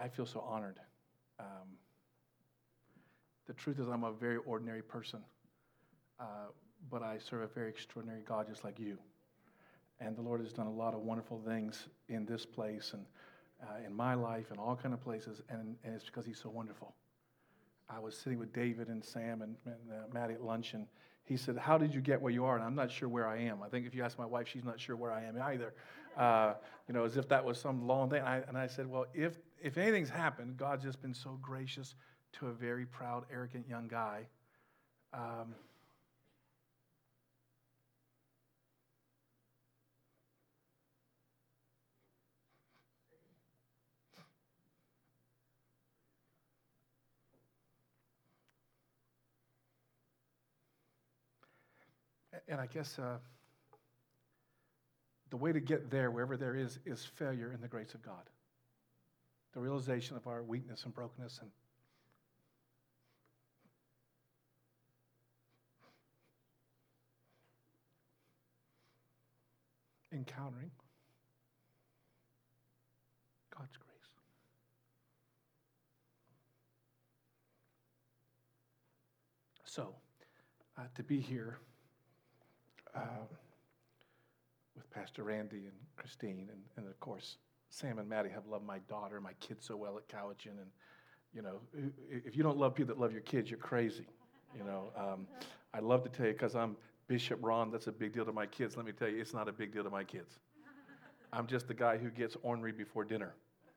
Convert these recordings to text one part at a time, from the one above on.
I feel so honored. The truth is I'm a very ordinary person, but I serve a very extraordinary God just like you. And the Lord has done a lot of wonderful things in this place and in my life and all kind of places, and it's because he's so wonderful. I was sitting with David and Sam and Maddie at lunch, and he said, how did you get where you are? And I'm not sure where I am. I think if you ask my wife, she's not sure where I am either. As if that was some long thing. And I said, well, if anything's happened, God's just been so gracious to a very proud, arrogant young guy. And I guess the way to get there, wherever there is failure in the grace of God. The realization of our weakness and brokenness and encountering God's grace. So, to be here with Pastor Randy and Christine, and of course, Sam and Maddie have loved my daughter and my kids so well at Cowichan, and if you don't love people that love your kids, you're crazy. I love to tell you, because I'm Bishop Ron, that's a big deal to my kids. Let me tell you, it's not a big deal to my kids. I'm just the guy who gets ornery before dinner.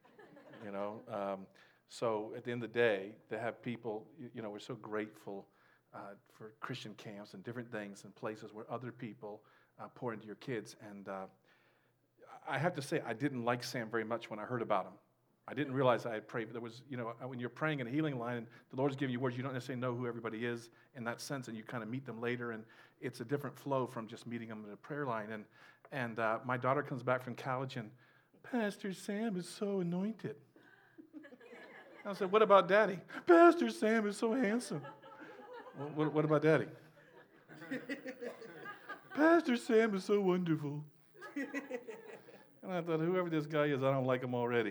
So at the end of the day, to have people, we're so grateful for Christian camps and different things and places where other people pour into your kids. And I have to say, I didn't like Sam very much when I heard about him. I didn't realize I had prayed. There was, when you're praying in a healing line and the Lord's giving you words, you don't necessarily know who everybody is in that sense, and you kind of meet them later, and it's a different flow from just meeting them in a prayer line. And my daughter comes back from college, and Pastor Sam is so anointed. I said, what about Daddy? Pastor Sam is so handsome. What about Daddy? Pastor Sam is so wonderful. And I thought, whoever this guy is, I don't like him already.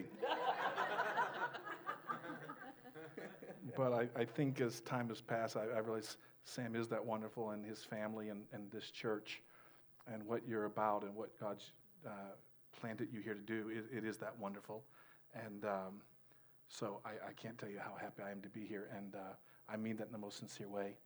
But I think as time has passed, I realize Sam is that wonderful, and his family and this church and what you're about and what God's planted you here to do, it is that wonderful. And so I can't tell you how happy I am to be here, and I mean that in the most sincere way.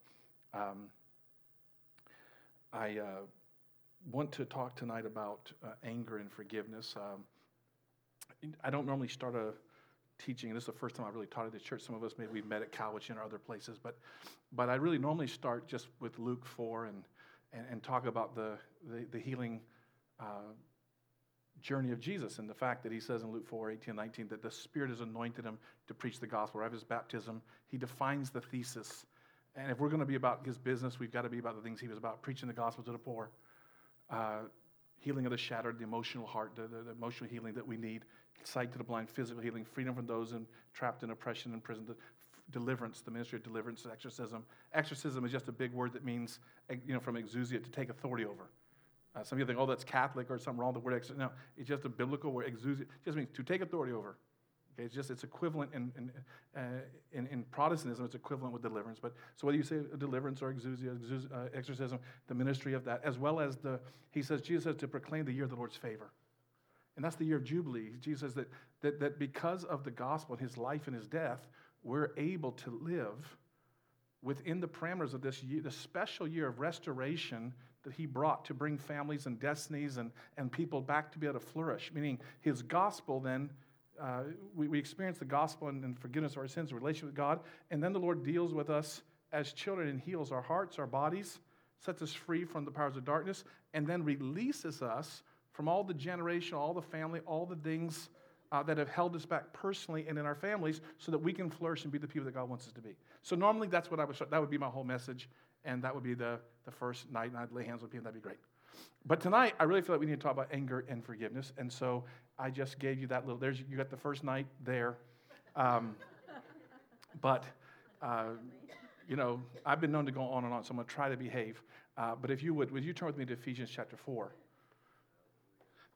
I want to talk tonight about anger and forgiveness. I don't normally start a teaching. This is the first time I've really taught at the church. Some of us, maybe we've met at Cowichan or other places, but I really normally start just with Luke 4 and talk about the healing journey of Jesus, and the fact that he says in Luke 4:18-19 that the Spirit has anointed him to preach the gospel. Right after his baptism, he defines the thesis. And if we're going to be about his business, we've got to be about the things he was about: preaching the gospel to the poor, healing of the shattered, the emotional heart, the emotional healing that we need, sight to the blind, physical healing, freedom from those trapped in oppression and prison, deliverance, the ministry of deliverance, exorcism. Exorcism is just a big word that means, from exousia, to take authority over. Some people think, that's Catholic or something wrong with the word exorcism. No, it's just a biblical word. Exousia just means to take authority over. Okay, it's equivalent in Protestantism. It's equivalent with deliverance. But so whether you say deliverance or exousia, exorcism, the ministry of that, as well as Jesus says to proclaim the year of the Lord's favor, and that's the year of Jubilee. Jesus says that because of the gospel and his life and his death, we're able to live within the parameters of this year, the special year of restoration that he brought to bring families and destinies and people back to be able to flourish. Meaning his gospel then. We experience the gospel and forgiveness of our sins, a relationship with God, and then the Lord deals with us as children and heals our hearts, our bodies, sets us free from the powers of darkness, and then releases us from all the generation, all the family, all the things that have held us back personally and in our families, so that we can flourish and be the people that God wants us to be. So normally that's what that would be my whole message, and that would be the first night, and I'd lay hands on people, that'd be great. But tonight, I really feel like we need to talk about anger and forgiveness, and so I just gave you that little, you got the first night there. But I've been known to go on and on, so I'm going to try to behave. But if you would you turn with me to Ephesians chapter 4?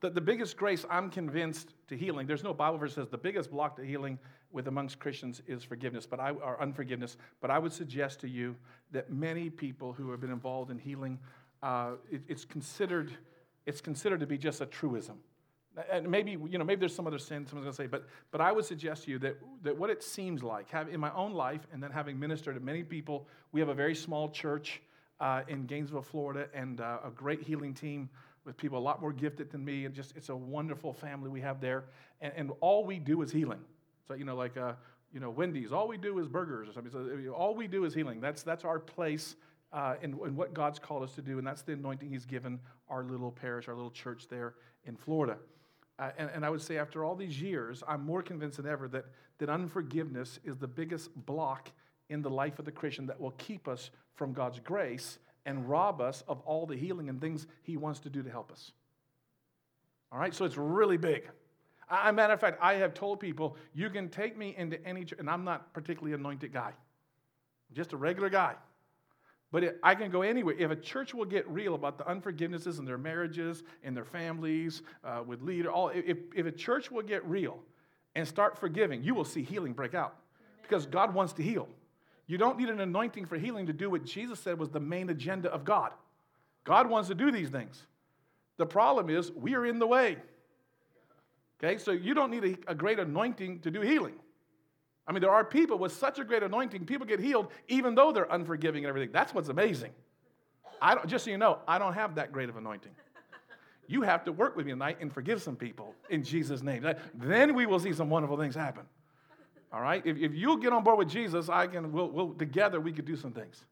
The biggest grace, I'm convinced, to healing, there's no Bible verse that says the biggest block to healing with amongst Christians is forgiveness, or unforgiveness. But I would suggest to you that many people who have been involved in healing, it's considered to be just a truism. And maybe there's some other sin someone's going to say, but I would suggest to you that what it seems like, in my own life, and then having ministered to many people, we have a very small church in Gainesville, Florida, and a great healing team with people a lot more gifted than me, and it's a wonderful family we have there, and all we do is healing. So, like Wendy's, all we do is burgers or something. So all we do is healing. That's our place in what God's called us to do, and that's the anointing He's given our little parish, our little church there in Florida. And I would say after all these years, I'm more convinced than ever that unforgiveness is the biggest block in the life of the Christian that will keep us from God's grace and rob us of all the healing and things He wants to do to help us. All right, so it's really big. As a matter of fact, I have told people, you can take me into any church, and I'm not particularly anointed guy. I'm just a regular guy. But I can go anywhere. If a church will get real about the unforgivenesses in their marriages, in their families, with leaders, if a church will get real and start forgiving, you will see healing break out. Because God wants to heal. You don't need an anointing for healing to do what Jesus said was the main agenda of God. God wants to do these things. The problem is we are in the way. Okay, so you don't need a great anointing to do healing. I mean, there are people with such a great anointing, people get healed even though they're unforgiving and everything. That's what's amazing. Just so you know, I don't have that great of anointing. You have to work with me tonight and forgive some people in Jesus' name. Then we will see some wonderful things happen. All right? If you'll get on board with Jesus, we'll together we could do some things.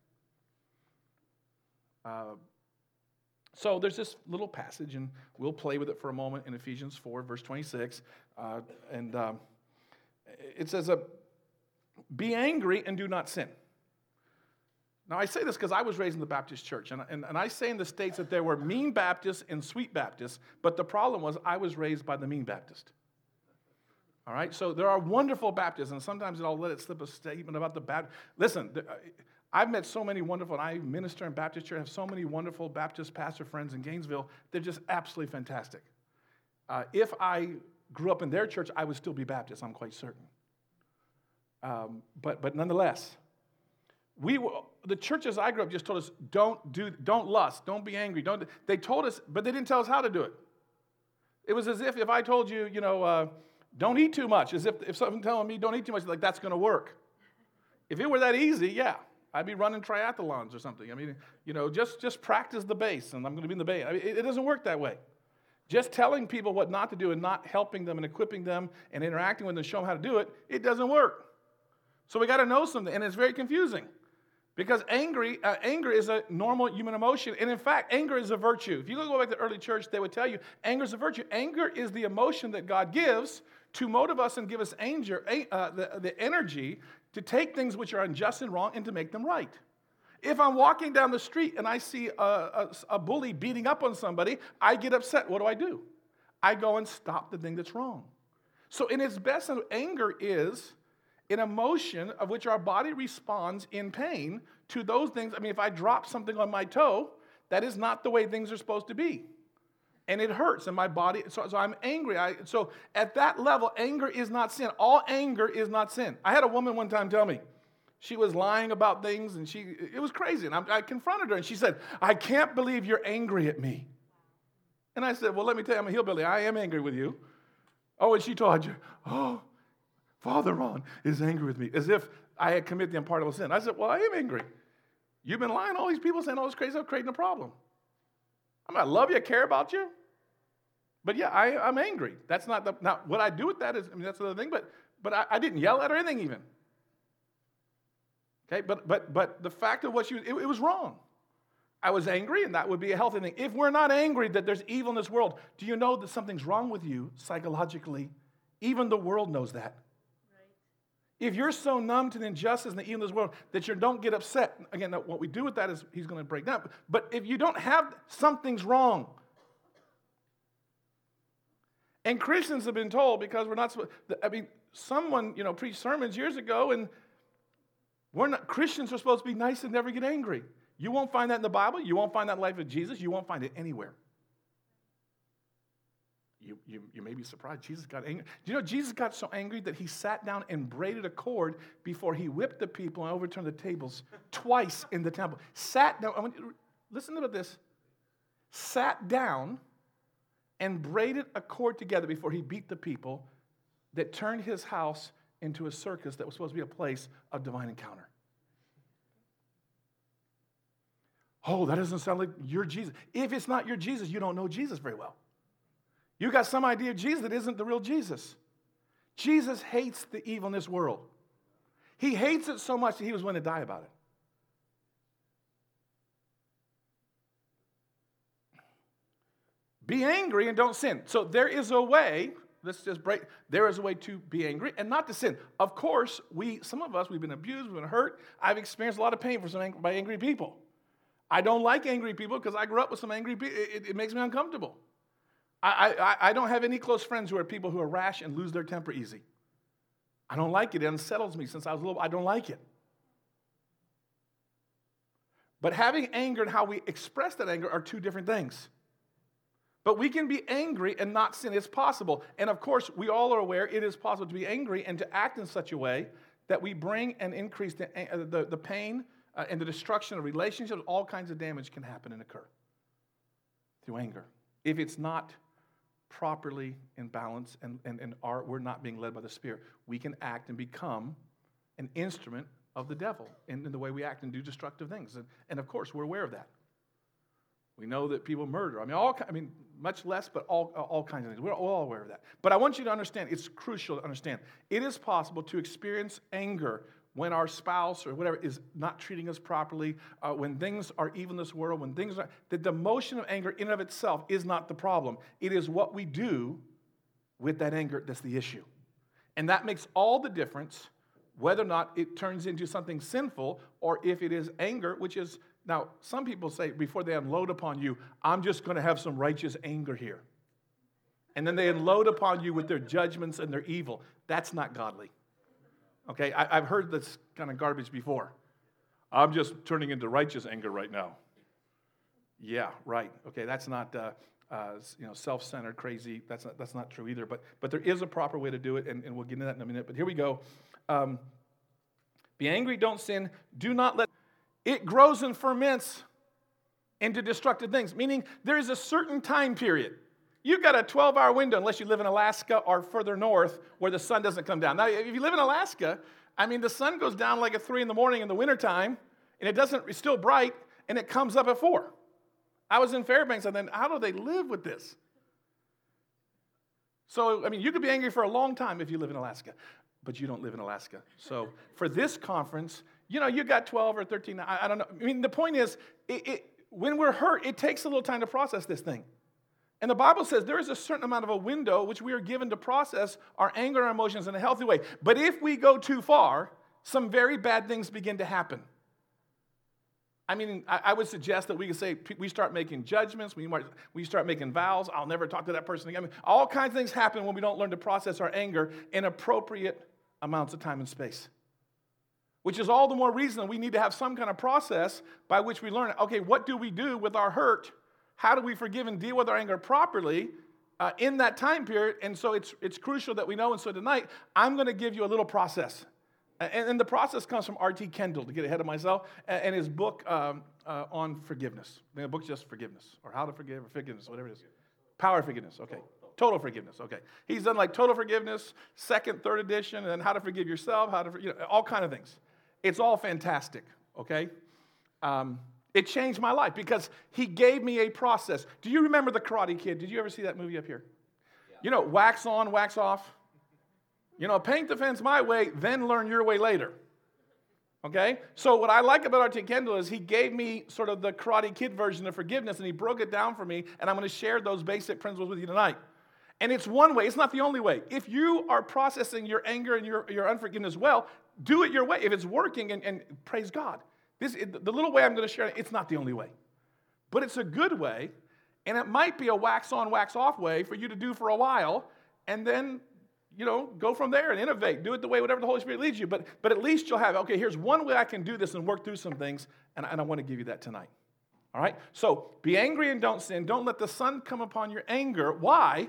So there's this little passage, and we'll play with it for a moment in Ephesians 4, verse 26. It says, be angry and do not sin. Now, I say this because I was raised in the Baptist church, and I say in the States that there were mean Baptists and sweet Baptists, but the problem was I was raised by the mean Baptist. All right? So there are wonderful Baptists, and sometimes I'll let it slip a statement about the Baptist. Listen, I've met so many wonderful, and I minister in Baptist church, I have so many wonderful Baptist pastor friends in Gainesville. They're just absolutely fantastic. If I grew up in their church, I would still be Baptist, I'm quite certain. But nonetheless, the churches I grew up just told us, don't lust, don't be angry. They told us, but they didn't tell us how to do it. It was as if I told you, don't eat too much, as if someone telling me don't eat too much, like that's going to work. If it were that easy, yeah, I'd be running triathlons or something. I mean, just practice the base, and I'm going to be in the base. I mean, it doesn't work that way. Just telling people what not to do and not helping them and equipping them and interacting with them to show them how to do it, it doesn't work. So we got to know something, and it's very confusing because anger is a normal human emotion, and in fact, anger is a virtue. If you go back to the early church, they would tell you anger is a virtue. Anger is the emotion that God gives to motivate us and give us the energy to take things which are unjust and wrong and to make them right. If I'm walking down the street and I see a bully beating up on somebody, I get upset. What do? I go and stop the thing that's wrong. So in its best sense, anger is an emotion of which our body responds in pain to those things. I mean, if I drop something on my toe, that is not the way things are supposed to be. And it hurts in my body, so I'm angry. So at that level, anger is not sin. All anger is not sin. I had a woman one time tell me, she was lying about things, and it was crazy. And I confronted her, and she said, I can't believe you're angry at me. And I said, well, let me tell you, I'm a hillbilly. I am angry with you. Oh, and she told you, oh, Father Ron is angry with me, as if I had committed the unpardonable sin. I said, well, I am angry. You've been lying, all these people saying all this crazy stuff, creating a problem. I love you, I care about you. But yeah, I'm angry. That's not what I do with that is, that's another thing, but I didn't yell at her or anything even. Okay, but the fact of what it was wrong. I was angry, and that would be a healthy thing. If we're not angry that there's evil in this world, do you know that something's wrong with you psychologically? Even the world knows that. If you're so numb to the injustice and the evil in this world that you don't get upset, again, what we do with that is he's going to break down. But if you don't have, something's wrong. And Christians have been told, because we're not supposed, someone, preached sermons years ago, and Christians are supposed to be nice and never get angry. You won't find that in the Bible. You won't find that in the life of Jesus. You won't find it anywhere. You may be surprised. Jesus got angry. Do you know Jesus got so angry that he sat down and braided a cord before he whipped the people and overturned the tables twice in the temple? Sat down. Listen to this. Sat down and braided a cord together before he beat the people that turned his house into a circus that was supposed to be a place of divine encounter. Oh, that doesn't sound like your Jesus. If it's not your Jesus, you don't know Jesus very well. You got some idea of Jesus that isn't the real Jesus. Jesus hates the evil in this world. He hates it so much that he was willing to die about it. Be angry and don't sin. So there is a way, there is a way to be angry and not to sin. Of course, some of us, we've been abused, we've been hurt. I've experienced a lot of pain by angry people. I don't like angry people because I grew up with some angry people. It makes me uncomfortable. I don't have any close friends who are people who are rash and lose their temper easy. I don't like it. It unsettles me since I was little. I don't like it. But having anger and how we express that anger are two different things. But we can be angry and not sin. It's possible. And of course, we all are aware it is possible to be angry and to act in such a way that we bring and increase the pain and the destruction of relationships. All kinds of damage can happen and occur through anger. If it's not properly in balance and we're not being led by the Spirit, we can act and become an instrument of the devil in the way we act and do destructive things. And of course, we're aware of that. We know that people murder. Much less, but all kinds of things. We're all aware of that. But I want you to understand, it's crucial to understand, it is possible to experience anger when our spouse or whatever is not treating us properly, when things are evil in this world, that the emotion of anger in and of itself is not the problem. It is what we do with that anger that's the issue. And that makes all the difference whether or not it turns into something sinful or if it is anger, which is, now some people say before they unload upon you, I'm just going to have some righteous anger here. And then they unload upon you with their judgments and their evil. That's not godly. Okay, I've heard this kind of garbage before. I'm just turning into righteous anger right now. Yeah, right. Okay, that's not self-centered, crazy. That's not true either. But there is a proper way to do it, and we'll get into that in a minute. But here we go. Be angry, don't sin. Do not let it grows and ferments into destructive things. Meaning there is a certain time period. You've got a 12-hour window unless you live in Alaska or further north where the sun doesn't come down. Now, if you live in Alaska, the sun goes down like at 3 in the morning in the wintertime, and it's still bright, and it comes up at 4. I was in Fairbanks, and then how do they live with this? So, you could be angry for a long time if you live in Alaska, but you don't live in Alaska. So for this conference, you got 12 or 13, I don't know. The point is, when we're hurt, it takes a little time to process this thing. And the Bible says there is a certain amount of a window which we are given to process our anger and our emotions in a healthy way. But if we go too far, some very bad things begin to happen. I would suggest that we could say we start making judgments, we start making vows, I'll never talk to that person again. All kinds of things happen when we don't learn to process our anger in appropriate amounts of time and space. Which is all the more reason we need to have some kind of process by which we learn, okay, what do we do with our hurt? How do we forgive and deal with our anger properly in that time period? And so it's crucial that we know. And so tonight, I'm going to give you a little process. And the process comes from R.T. Kendall, to get ahead of myself, and his book on forgiveness. The book's just forgiveness, or how to forgive, or forgiveness, whatever it is. Power of forgiveness, okay. Total forgiveness, okay. He's done like total forgiveness, 2nd, 3rd edition, and then how to forgive yourself, all kind of things. It's all fantastic, okay? It changed my life because he gave me a process. Do you remember The Karate Kid? Did you ever see that movie up here? Yeah. Wax on, wax off. Paint the fence my way, then learn your way later. Okay? So what I like about R.T. Kendall is he gave me sort of the Karate Kid version of forgiveness, and he broke it down for me, and I'm going to share those basic principles with you tonight. And it's one way. It's not the only way. If you are processing your anger and your unforgiveness well, do it your way. If it's working, and praise God. The little way I'm going to share, it's not the only way. But it's a good way, and it might be a wax on, wax off way for you to do for a while, and then, go from there and innovate. Do it the way whatever the Holy Spirit leads you. But at least you'll have, okay, here's one way I can do this and work through some things, and I want to give you that tonight. All right? So be angry and don't sin. Don't let the sun come upon your anger. Why?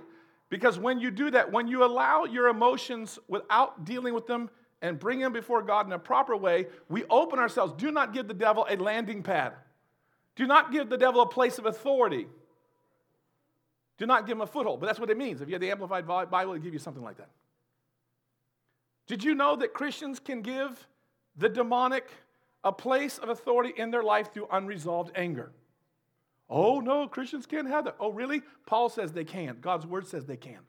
Because when you do that, when you allow your emotions without dealing with them and bring them before God in a proper way, we open ourselves. Do not give the devil a landing pad. Do not give the devil a place of authority. Do not give him a foothold. But that's what it means. If you have the Amplified Bible, it'll give you something like that. Did you know that Christians can give the demonic a place of authority in their life through unresolved anger? Oh, no, Christians can't have that. Oh, really? Paul says they can. God's word says they can.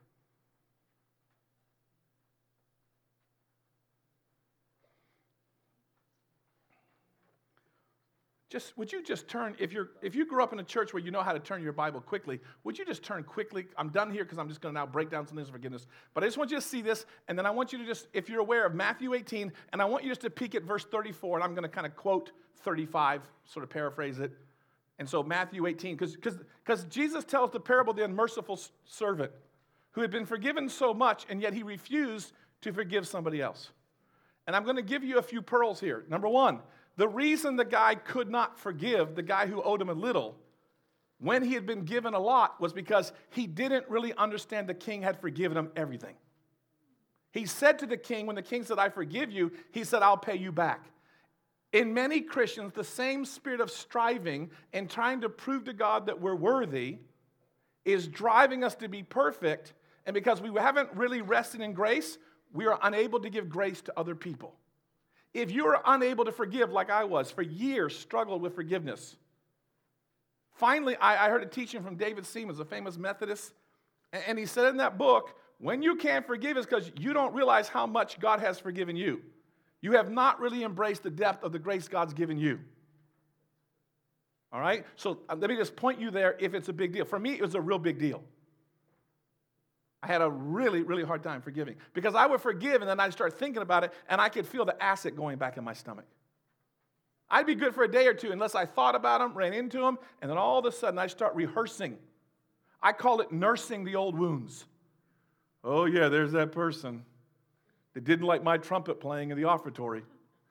Would you just turn, if you grew up in a church where you know how to turn your Bible quickly, would you just turn quickly? I'm done here because I'm just going to now break down some things of forgiveness. But I just want you to see this, and then I want you to just, if you're aware of Matthew 18, and I want you just to peek at verse 34, and I'm going to kind of quote 35, sort of paraphrase it. And so Matthew 18, because Jesus tells the parable of the unmerciful servant who had been forgiven so much, and yet he refused to forgive somebody else. And I'm going to give you a few pearls here. Number one, the reason the guy could not forgive the guy who owed him a little when he had been given a lot was because he didn't really understand the king had forgiven him everything. He said to the king, when the king said, I forgive you, he said, I'll pay you back. In many Christians, the same spirit of striving and trying to prove to God that we're worthy is driving us to be perfect, and because we haven't really rested in grace, we are unable to give grace to other people. If you are unable to forgive like I was, for years struggled with forgiveness. Finally, I heard a teaching from David Seamands, a famous Methodist, and he said in that book, when you can't forgive it's because you don't realize how much God has forgiven you. You have not really embraced the depth of the grace God's given you. All right? So let me just point you there if it's a big deal. For me, it was a real big deal. I had a really, really hard time forgiving because I would forgive and then I'd start thinking about it and I could feel the acid going back in my stomach. I'd be good for a day or two unless I thought about them, ran into them, and then all of a sudden I start rehearsing. I call it nursing the old wounds. Oh yeah, there's that person that didn't like my trumpet playing in the offertory.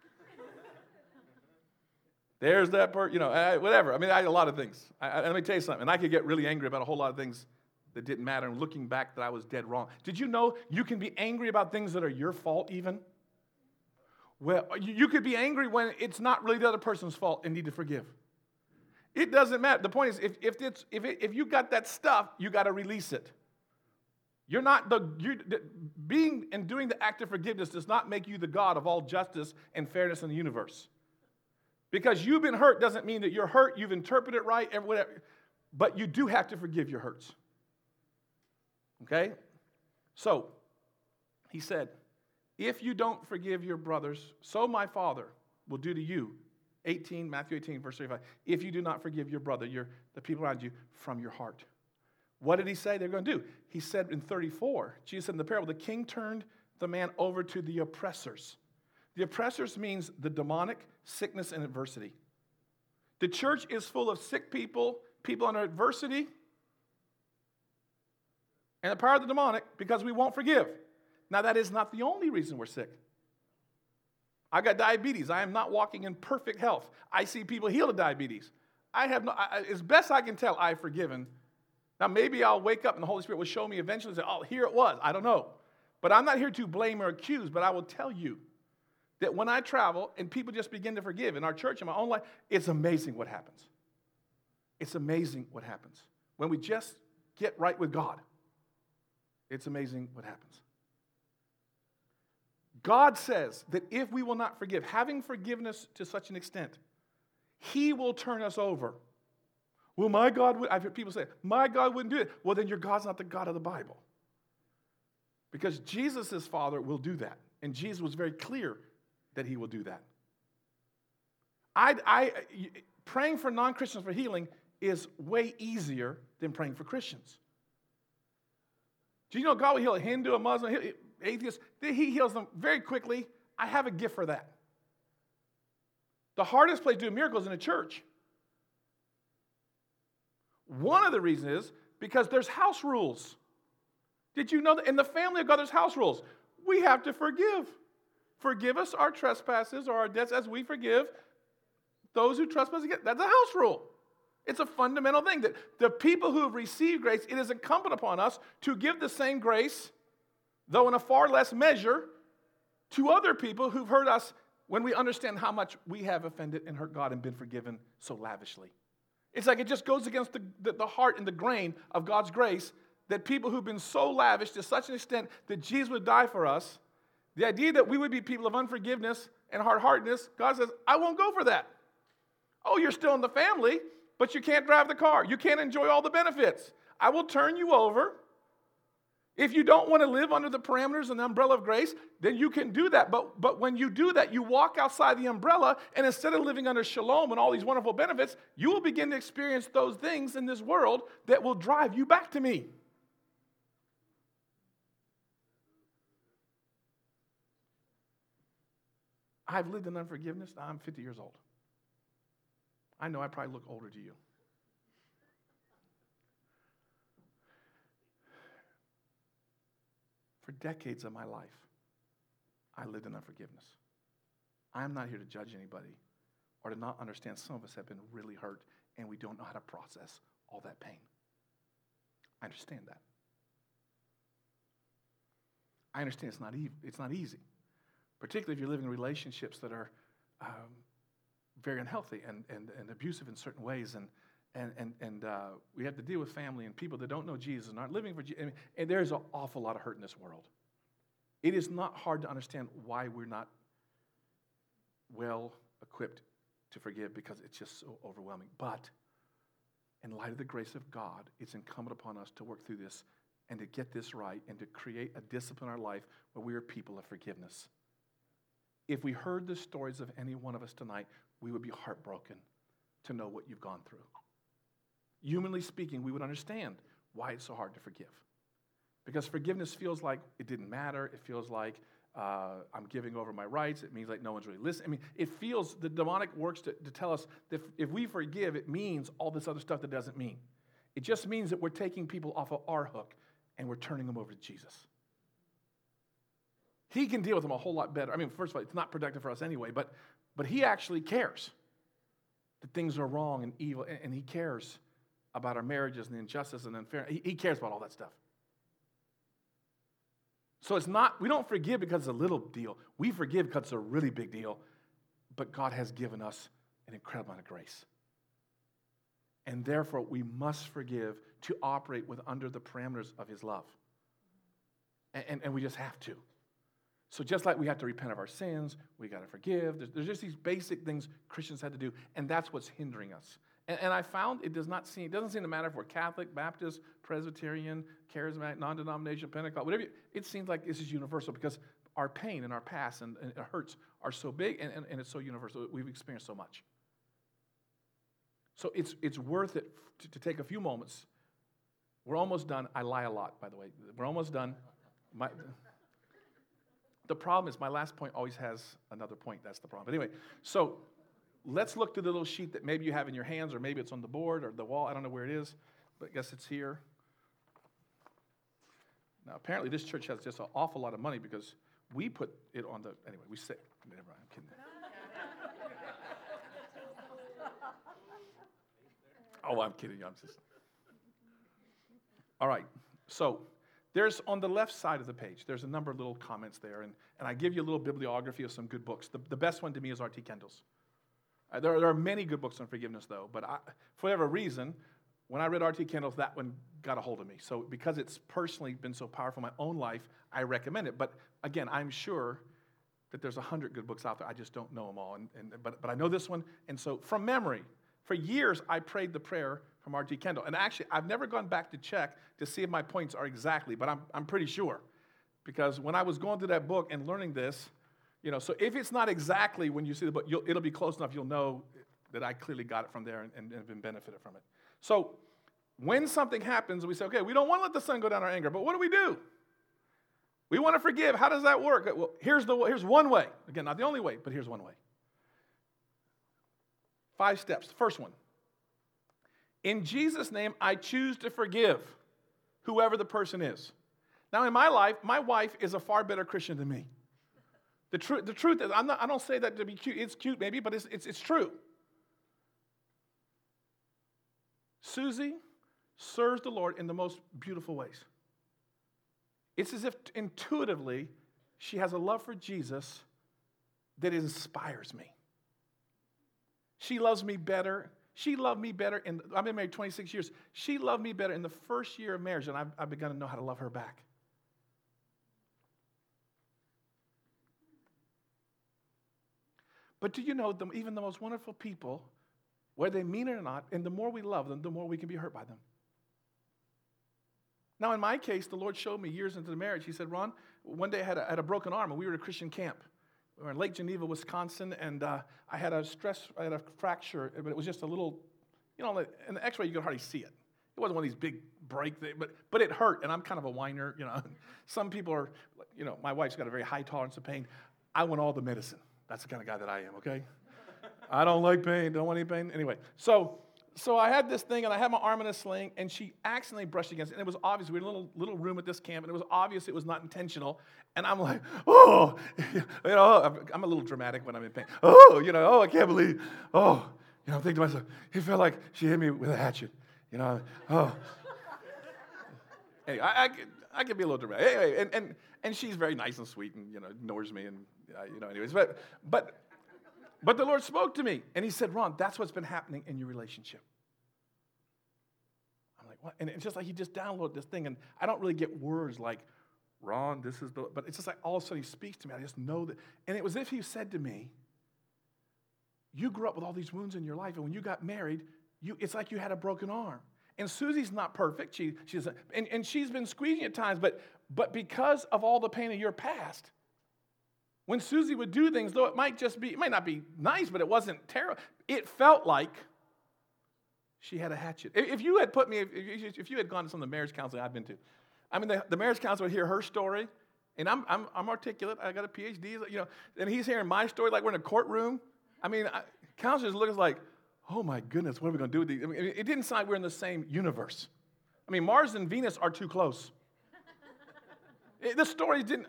There's that person, whatever. I mean, I had a lot of things. Let me tell you something, and I could get really angry about a whole lot of things that didn't matter, and looking back that I was dead wrong. Did you know you can be angry about things that are your fault even? Well, you could be angry when it's not really the other person's fault and need to forgive. It doesn't matter. The point is, if you got that stuff, you got to release it. Being and doing the act of forgiveness does not make you the God of all justice and fairness in the universe. Because you've been hurt doesn't mean that you're hurt, you've interpreted it right, whatever. But you do have to forgive your hurts. Okay? So, he said, if you don't forgive your brothers, so my Father will do to you. Matthew 18, verse 35. If you do not forgive your brother, the people around you, from your heart. What did he say they're going to do? He said in 34, Jesus said in the parable, the king turned the man over to the oppressors. The oppressors means the demonic, sickness, and adversity. The church is full of sick people under adversity, and the power of the demonic because we won't forgive. Now, that is not the only reason we're sick. I've got diabetes. I am not walking in perfect health. I see people healed of diabetes. As best I can tell, I've forgiven. Now, maybe I'll wake up and the Holy Spirit will show me eventually and say, oh, here it was. I don't know. But I'm not here to blame or accuse, but I will tell you that when I travel and people just begin to forgive in our church, in my own life, it's amazing what happens. It's amazing what happens. When we just get right with God, it's amazing what happens. God says that if we will not forgive, having forgiveness to such an extent, He will turn us over. Well, my God, I've heard people say, my God wouldn't do it. Well, then your God's not the God of the Bible. Because Jesus' Father will do that. And Jesus was very clear that He will do that. Praying for non-Christians for healing is way easier than praying for Christians. Do you know God will heal a Hindu, a Muslim, atheist? He heals them very quickly. I have a gift for that. The hardest place to do miracles is in a church. One of the reasons is because there's house rules. Did you know that in the family of God there's house rules? We have to forgive. Forgive us our trespasses or our debts as we forgive those who trespass against. That's a house rule. It's a fundamental thing that the people who have received grace, it is incumbent upon us to give the same grace, though in a far less measure, to other people who've hurt us when we understand how much we have offended and hurt God and been forgiven so lavishly. It's like it just goes against the heart and the grain of God's grace that people who've been so lavish to such an extent that Jesus would die for us, the idea that we would be people of unforgiveness and hard-heartedness, God says, I won't go for that. Oh, you're still in the family, but you can't drive the car. You can't enjoy all the benefits. I will turn you over. If you don't want to live under the parameters and the umbrella of grace, then you can do that. But when you do that, you walk outside the umbrella, and instead of living under shalom and all these wonderful benefits, you will begin to experience those things in this world that will drive you back to me. I've lived in unforgiveness. I'm 50 years old. I know I probably look older to you. For decades of my life, I lived in unforgiveness. I am not here to judge anybody or to not understand some of us have been really hurt and we don't know how to process all that pain. I understand that. I understand it's not easy, particularly if you're living in relationships that are very unhealthy and abusive in certain ways, and we have to deal with family and people that don't know Jesus and aren't living for Jesus. And there's an awful lot of hurt in this world. It is not hard to understand why we're not well equipped to forgive, because it's just so overwhelming. But in light of the grace of God, it's incumbent upon us to work through this and to get this right and to create a discipline in our life where we are people of forgiveness. If we heard the stories of any one of us tonight, we would be heartbroken to know what you've gone through. Humanly speaking, we would understand why it's so hard to forgive. Because forgiveness feels like it didn't matter. It feels like I'm giving over my rights. It means like no one's really listening. I mean, it feels, the demonic works to tell us that if we forgive, it means all this other stuff that doesn't mean. It just means that we're taking people off of our hook and we're turning them over to Jesus. He can deal with them a whole lot better. I mean, first of all, it's not productive for us anyway, but he actually cares that things are wrong and evil, and he cares about our marriages and the injustice and unfairness. He cares about all that stuff. So it's not, we don't forgive because it's a little deal. We forgive because it's a really big deal, but God has given us an incredible amount of grace. And therefore, we must forgive to operate under the parameters of his love. And we just have to. So just like we have to repent of our sins, we got to forgive. There's just these basic things Christians have to do, and that's what's hindering us. And I found it doesn't seem to matter if we're Catholic, Baptist, Presbyterian, Charismatic, non-denominational, Pentecost, whatever. It seems like this is universal because our pain and our past and our hurts are so big and it's so universal. We've experienced so much. So it's worth it to take a few moments. We're almost done. I lie a lot, by the way. We're almost done. The problem is my last point always has another point. That's the problem. But anyway, so let's look through the little sheet that maybe you have in your hands, or maybe it's on the board or the wall. I don't know where it is, but I guess it's here. Now, apparently this church has just an awful lot of money because we put it on the, anyway, we say, never mind, I'm kidding. Oh, I'm kidding. I'm just. All right. So there's on the left side of the page, there's a number of little comments there, and I give you a little bibliography of some good books. The best one to me is R.T. Kendall's. There are many good books on forgiveness, though, but for whatever reason, when I read R.T. Kendall's, that one got a hold of me. So because it's personally been so powerful in my own life, I recommend it. But again, I'm sure that there's 100 good books out there. I just don't know them all. But I know this one. And so from memory, for years, I prayed the prayer from R.T. Kendall. And actually, I've never gone back to check to see if my points are exactly, but I'm pretty sure. Because when I was going through that book and learning this, so if it's not exactly when you see the book, it'll be close enough, you'll know that I clearly got it from there and have been benefited from it. So when something happens, we say, okay, we don't want to let the sun go down our anger, but what do? We want to forgive. How does that work? Well, here's one way. Again, not the only way, but here's one way. 5 steps. The first one. In Jesus' name, I choose to forgive whoever the person is. Now, in my life, my wife is a far better Christian than me. The truth is, I don't say that to be cute. It's cute maybe, but it's true. Susie serves the Lord in the most beautiful ways. It's as if intuitively she has a love for Jesus that inspires me. She loves me better. She loved me better. I've been married 26 years. She loved me better in the first year of marriage, and I've begun to know how to love her back. But do you know, even the most wonderful people, whether they mean it or not, and the more we love them, the more we can be hurt by them. Now, in my case, the Lord showed me years into the marriage. He said, Ron, one day I had a broken arm, and we were at a Christian camp. We were in Lake Geneva, Wisconsin, and I had a fracture, but it was just a little, in the x-ray you could hardly see it. It wasn't one of these big break things, but it hurt, and I'm kind of a whiner, Some people are, my wife's got a very high tolerance of pain. I want all the medicine. That's the kind of guy that I am, okay? I don't like pain, don't want any pain. Anyway, so I had this thing, and I had my arm in a sling, and she accidentally brushed against it, and it was obvious. We were in a little room at this camp, and it was obvious it was not intentional. And I'm like, oh, I'm a little dramatic when I'm in pain. I can't believe, I'm thinking to myself, it felt like she hit me with a hatchet, Anyway, I can be a little dramatic. Anyway, and she's very nice and sweet, and ignores me, and anyways. But the Lord spoke to me, and He said, Ron, that's what's been happening in your relationship. I'm like, what? And it's just like He just downloaded this thing, and I don't really get words like, Ron, this is but it's just like all of a sudden He speaks to me. I just know that. And it was as if He said to me, you grew up with all these wounds in your life, and when you got married, it's like you had a broken arm. And Susie's not perfect. She's been squeezing at times, but because of all the pain of your past, when Susie would do things, though it might not be nice, but it wasn't terrible, it felt like she had a hatchet. If you had if you had gone to some of the marriage counseling I've been to, the marriage counselor would hear her story, and I'm articulate. I got a PhD, and he's hearing my story like we're in a courtroom. Counselors look like, oh my goodness, what are we going to do with these? It didn't sound like we're in the same universe. Mars and Venus are too close. The stories didn't.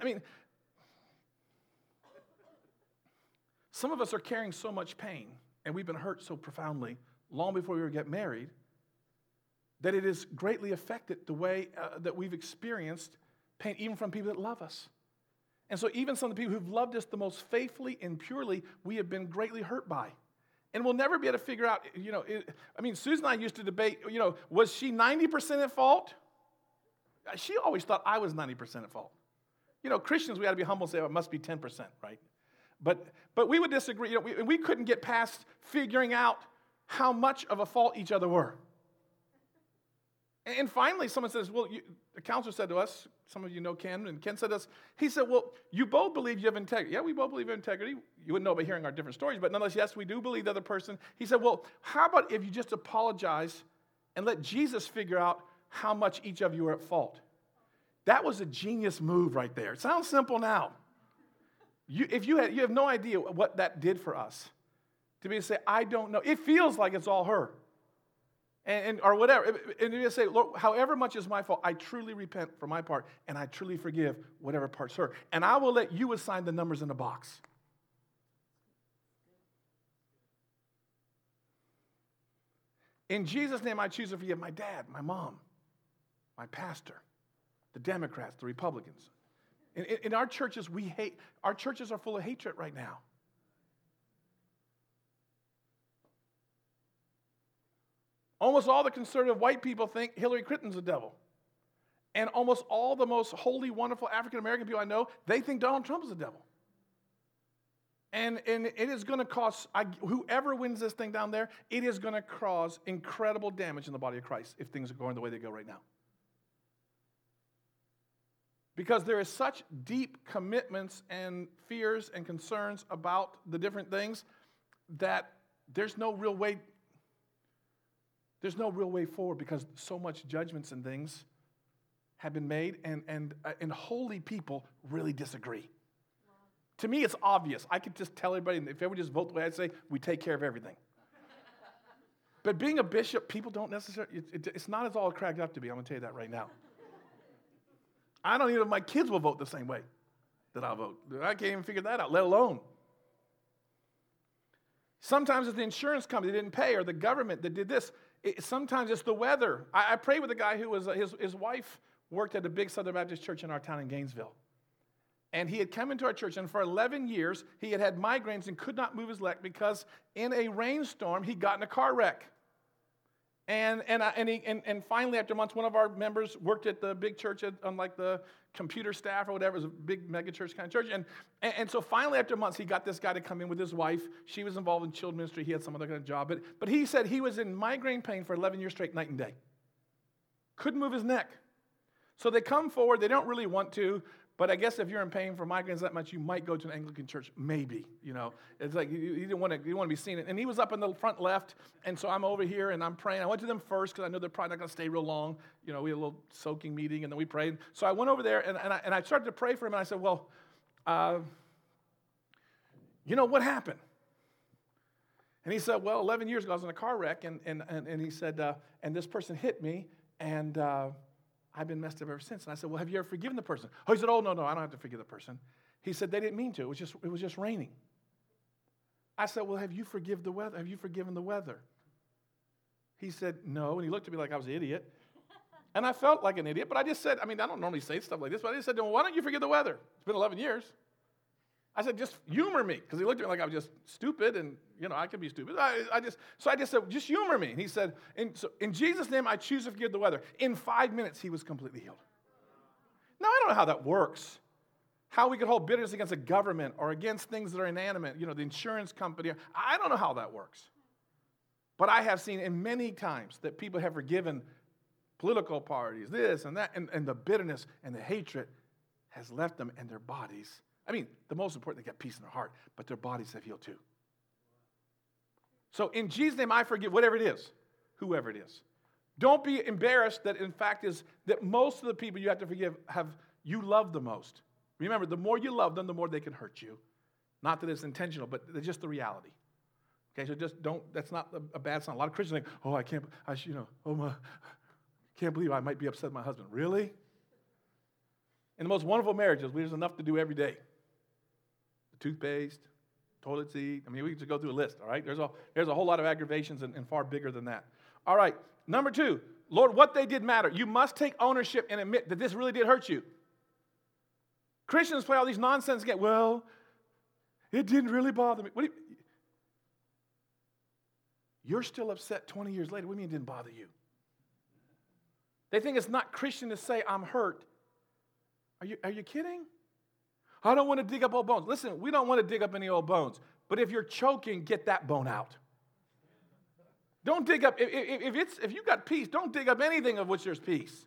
Some of us are carrying so much pain, and we've been hurt so profoundly long before we get married, that it has greatly affected the way that we've experienced pain, even from people that love us. And so even some of the people who've loved us the most faithfully and purely, we have been greatly hurt by. And we'll never be able to figure out, Susan and I used to debate, was she 90% at fault? She always thought I was 90% at fault. Christians, we got to be humble and say, it must be 10%, right? But we would disagree. We couldn't get past figuring out how much of a fault each other were. And finally, someone says, the counselor said to us, some of you know Ken, and Ken said to us, he said, you both believe you have integrity. Yeah, we both believe in integrity. You wouldn't know by hearing our different stories, but nonetheless, yes, we do believe the other person. He said, how about if you just apologize and let Jesus figure out how much each of you are at fault? That was a genius move right there. It sounds simple now. You have no idea what that did for us. To be able to say, I don't know. It feels like it's all her. Or whatever. And you say, Lord, however much is my fault, I truly repent for my part, and I truly forgive whatever part's her. And I will let you assign the numbers in the box. In Jesus' name, I choose to forgive my dad, my mom, my pastor, the Democrats, the Republicans. In our churches, our churches are full of hatred right now. Almost all the conservative white people think Hillary Clinton's the devil. And almost all the most holy, wonderful African-American people I know, they think Donald Trump is the devil. And it is going to cause, whoever wins this thing down there, it is going to cause incredible damage in the body of Christ if things are going the way they go right now. Because there is such deep commitments and fears and concerns about the different things that there's no real way forward, because so much judgments and things have been made, and holy people really disagree. Wow. To me, it's obvious. I could just tell everybody, if everyone just vote the way I'd say, we take care of everything. But being a bishop, people don't necessarily, it's not as all cracked up to be. I'm going to tell you that right now. I don't even know if my kids will vote the same way that I'll vote. I can't even figure that out, let alone. Sometimes it's the insurance company that didn't pay, or the government that did this. Sometimes it's the weather. I prayed with a guy who was, his wife worked at a big Southern Baptist church in our town in Gainesville. And he had come into our church, and for 11 years, he had migraines and could not move his leg because in a rainstorm, he got in a car wreck. And finally, after months, one of our members worked at the big church on like the computer staff or whatever. It was a big mega church kind of church. And so finally, after months, he got this guy to come in with his wife. She was involved in children's ministry. He had some other kind of job. But he said he was in migraine pain for 11 years straight, night and day. Couldn't move his neck. So they come forward. They don't really want to. But I guess if you're in pain for migraines that much, you might go to an Anglican church, maybe, It's like you didn't want to be seen. And he was up in the front left, and so I'm over here, and I'm praying. I went to them first because I know they're probably not going to stay real long. We had a little soaking meeting, and then we prayed. So I went over there, and I started to pray for him, and I said, well, what happened? And he said, well, 11 years ago, I was in a car wreck, and he said, and this person hit me, and I've been messed up ever since. And I said, well, have you ever forgiven the person? Oh, he said, oh, no, I don't have to forgive the person. He said, they didn't mean to. It was just raining. I said, well, have you forgiven the weather? Have you forgiven the weather? He said, no. And he looked at me like I was an idiot. And I felt like an idiot, but I just said, I don't normally say stuff like this, but I just said, well, why don't you forgive the weather? It's been 11 years. I said, just humor me, because he looked at me like I was just stupid, and, I could be stupid. I just said, just humor me. And he said, in Jesus' name, I choose to forgive the weather. In 5 minutes, he was completely healed. Now, I don't know how that works, how we could hold bitterness against a government or against things that are inanimate, the insurance company. I don't know how that works. But I have seen in many times that people have forgiven political parties, this and that, and the bitterness and the hatred has left them and their bodies. The most important, they got peace in their heart, but their bodies have healed too. So in Jesus' name, I forgive whatever it is, whoever it is. Don't be embarrassed that in fact is that most of the people you have to forgive you love the most. Remember, the more you love them, the more they can hurt you. Not that it's intentional, but it's just the reality. Okay, so just don't, that's not a bad sign. A lot of Christians think, oh, can't believe I might be upset with my husband. Really? In the most wonderful marriages, there's enough to do every day. Toothpaste, toilet seat. We can just go through a list, all right? There's a whole lot of aggravations and far bigger than that. All right, number 2, Lord, what they did matter. You must take ownership and admit that this really did hurt you. Christians play all these nonsense games. Well, it didn't really bother me. You're still upset 20 years later. What do you mean it didn't bother you? They think it's not Christian to say, I'm hurt. Are you kidding? I don't want to dig up old bones. Listen, we don't want to dig up any old bones. But if you're choking, get that bone out. Don't dig up, if you've got peace, don't dig up anything of which there's peace.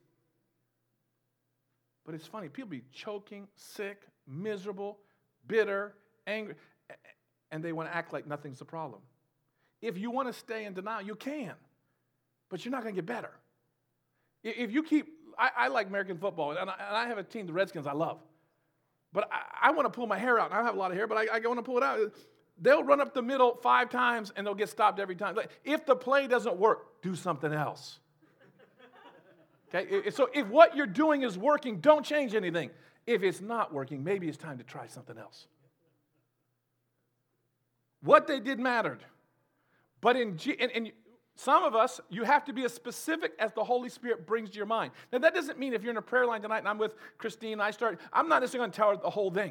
But it's funny, people be choking, sick, miserable, bitter, angry, and they want to act like nothing's the problem. If you want to stay in denial, you can, but you're not going to get better. If you keep, I like American football, and I have a team, the Redskins, I love. But I want to pull my hair out. I don't have a lot of hair, but I want to pull it out. They'll run up the middle 5 times, and they'll get stopped every time. If the play doesn't work, do something else. Okay? So if what you're doing is working, don't change anything. If it's not working, maybe it's time to try something else. What they did mattered. But in some of us, you have to be as specific as the Holy Spirit brings to your mind. Now, that doesn't mean if you're in a prayer line tonight and I'm with Christine, I'm not necessarily going to tell her the whole thing.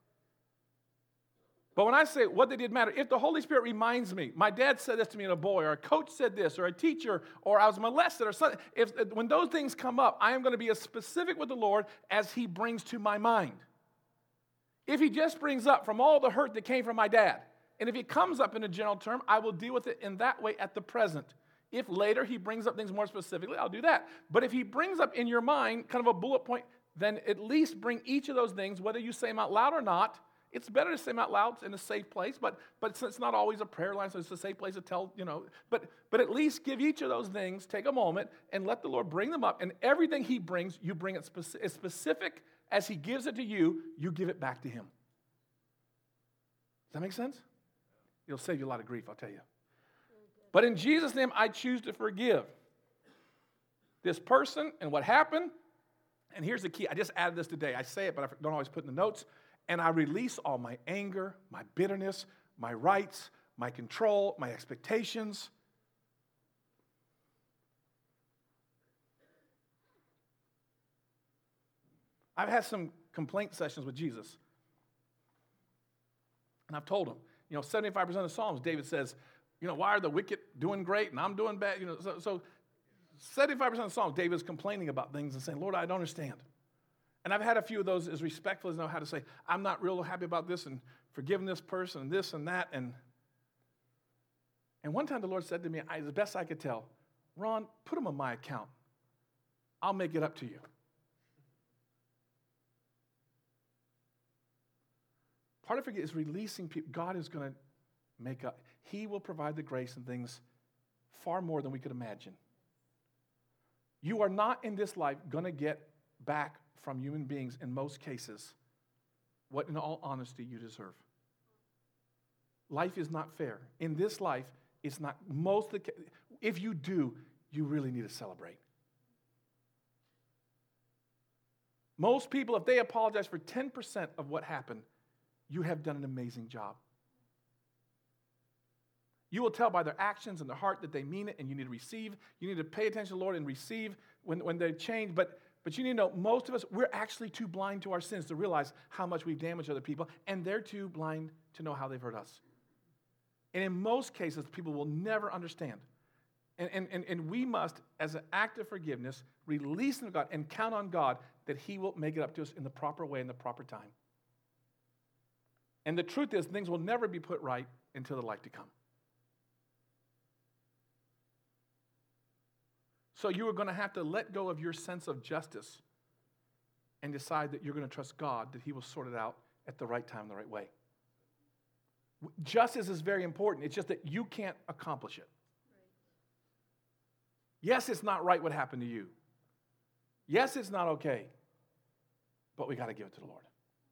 But when I say what they did matter, if the Holy Spirit reminds me, my dad said this to me as a boy, or a coach said this, or a teacher, or I was molested, or something, when those things come up, I am going to be as specific with the Lord as He brings to my mind. If He just brings up from all the hurt that came from my dad, and if He comes up in a general term, I will deal with it in that way at the present. If later He brings up things more specifically, I'll do that. But if He brings up in your mind kind of a bullet point, then at least bring each of those things, whether you say them out loud or not. It's better to say them out loud in a safe place, but it's not always a prayer line, so it's a safe place to tell, But at least give each of those things, take a moment, and let the Lord bring them up. And everything He brings, you bring it as specific as He gives it to you, you give it back to Him. Does that make sense? It'll save you a lot of grief, I'll tell you. But in Jesus' name, I choose to forgive this person and what happened. And here's the key. I just added this today. I say it, but I don't always put in the notes. And I release all my anger, my bitterness, my rights, my control, my expectations. I've had some complaint sessions with Jesus. And I've told him, 75% of the Psalms, David says, why are the wicked doing great and I'm doing bad? So 75% of the Psalms, David's complaining about things and saying, Lord, I don't understand. And I've had a few of those as respectful as I know how to say, I'm not real happy about this and forgiving this person and this and that. And one time the Lord said to me, as best I could tell, Ron, put them on my account. I'll make it up to you. Part of it is releasing people. God is going to make up. He will provide the grace and things far more than we could imagine. You are not in this life going to get back from human beings, in most cases, what in all honesty you deserve. Life is not fair. In this life, it's not if you do, you really need to celebrate. Most people, if they apologize for 10% of what happened, you have done an amazing job. You will tell by their actions and their heart that they mean it, and you need to receive. You need to pay attention to the Lord and receive when they change. But you need to know, most of us, we're actually too blind to our sins to realize how much we've damaged other people, and they're too blind to know how they've hurt us. And in most cases, people will never understand. And we must, as an act of forgiveness, release them to God and count on God that He will make it up to us in the proper way, in the proper time. And the truth is, things will never be put right until the life to come. So you are going to have to let go of your sense of justice and decide that you're going to trust God, that He will sort it out at the right time, the right way. Justice is very important. It's just that you can't accomplish it. Yes, it's not right what happened to you. Yes, it's not okay. But we got to give it to the Lord.